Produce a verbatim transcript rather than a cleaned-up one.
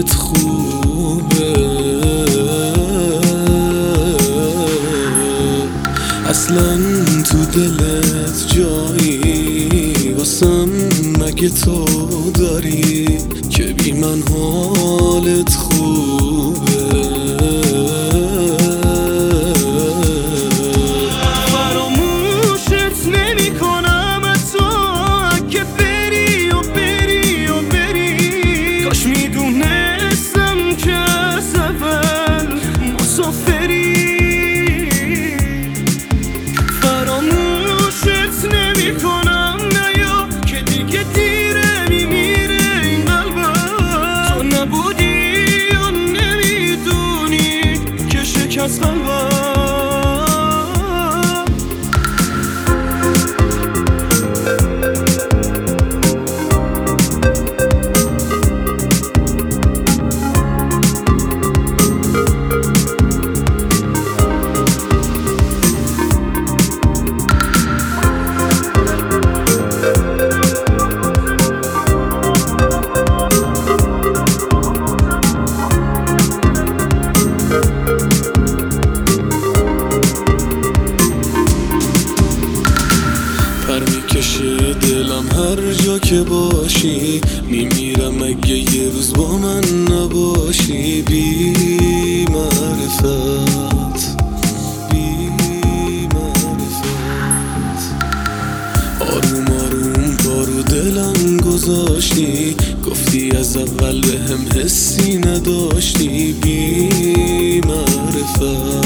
حالت خوبه، اصلا تو دلت جایی واسم مگه تو داری که بی من حالت خوبه؟ فراموشت نمی کنم حتی که بری و بری و بری، کاش میدونستم که از اول مسافری. فراموشت نمی کنم نیا که دیگه دیره میمیره این قلبم، تو نبودی و نمیدونی که شکست قلبم. میکشه دلم هر جا که باشی، میمیرم اگه یه روز با من نباشی. بی معرفت بی معرفت آروم آروم کارو دلم گذاشتی، گفتی از اول به هم حسی نداشتی. بی معرفت